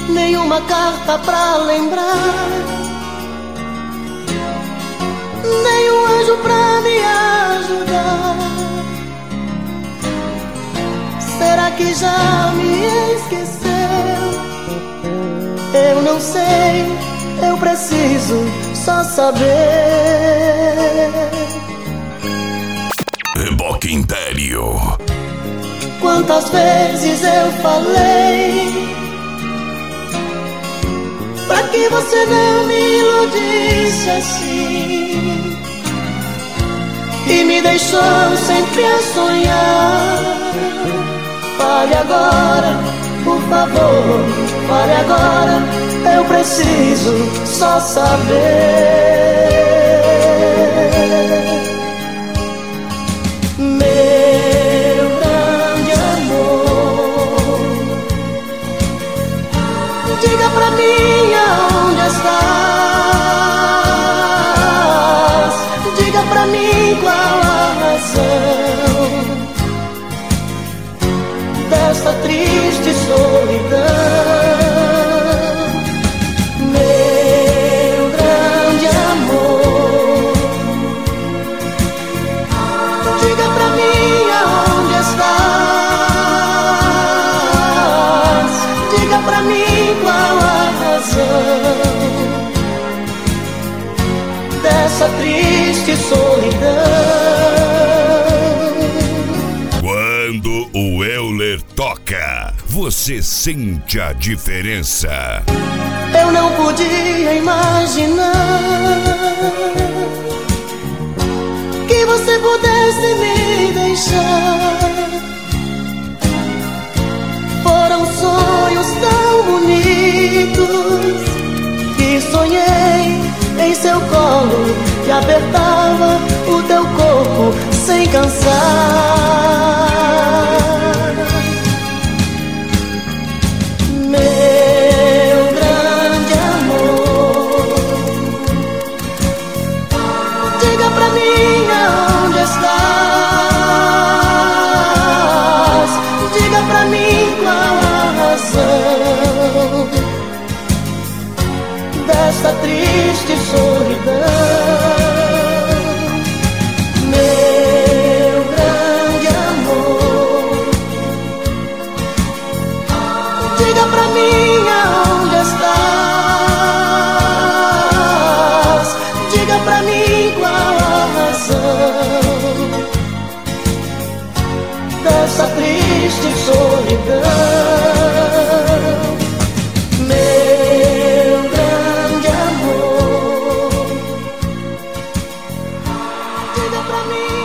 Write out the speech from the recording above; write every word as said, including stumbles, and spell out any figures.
nenhuma carta pra lembrar, nenhum anjo pra me ajudar. Será que já me esqueceu? Eu não sei, eu preciso só saber. Reboque Interior. Quantas vezes eu falei pra que você não me iludisse assim, e me deixou sempre a sonhar. Fale agora, por favor, fale agora, eu preciso só saber. Meu grande amor, diga pra mim aonde estás, diga pra mim qual a razão desta triste solidão. Meu grande amor, diga pra mim aonde estás, diga pra mim qual a razão dessa triste solidão. Quando o Euler toca, você sente a diferença. Eu não podia imaginar que você pudesse me deixar. Foram sonhos tão bonitos que sonhei em seu colo, que apertava o teu corpo sem cansar. Meu grande amor, diga pra mim aonde estás, diga pra mim qual a razão desta triste solidão. Meu grande amor, diga pra mim aonde estás, diga pra mim qual a razão dessa triste solidão. Meu grande amor, diga pra mim